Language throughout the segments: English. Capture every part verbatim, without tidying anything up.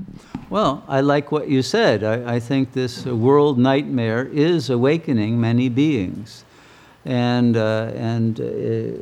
Well, I like what you said. I, I think this world nightmare is awakening many beings and, uh, and uh,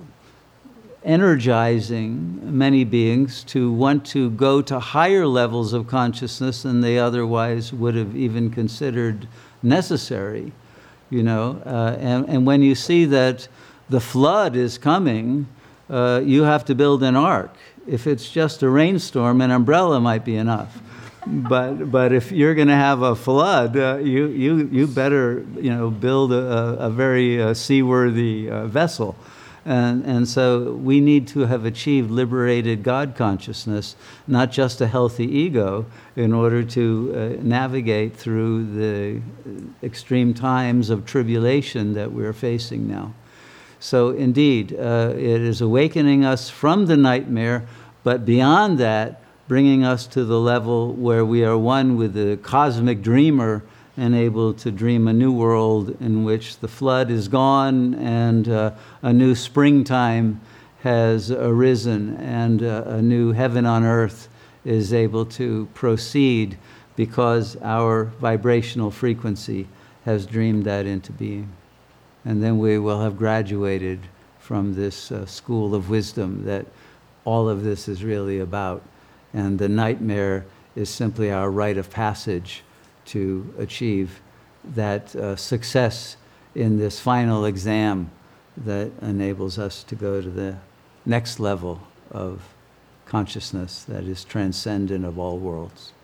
energizing many beings to want to go to higher levels of consciousness than they otherwise would have even considered necessary. You know, uh, and, and when you see that the flood is coming, uh, you have to build an ark. If it's just a rainstorm, an umbrella might be enough. But but if you're going to have a flood, uh, you you you better you know build a, a very uh, seaworthy uh, vessel, and and so we need to have achieved liberated God consciousness, not just a healthy ego, in order to uh, navigate through the extreme times of tribulation that we're facing now. So indeed, uh, it is awakening us from the nightmare, but beyond that, bringing us to the level where we are one with the cosmic dreamer and able to dream a new world in which the flood is gone and uh, a new springtime has arisen and uh, a new heaven on earth is able to proceed because our vibrational frequency has dreamed that into being. And then we will have graduated from this uh, school of wisdom that all of this is really about. And the nightmare is simply our rite of passage to achieve that uh, success in this final exam that enables us to go to the next level of consciousness that is transcendent of all worlds.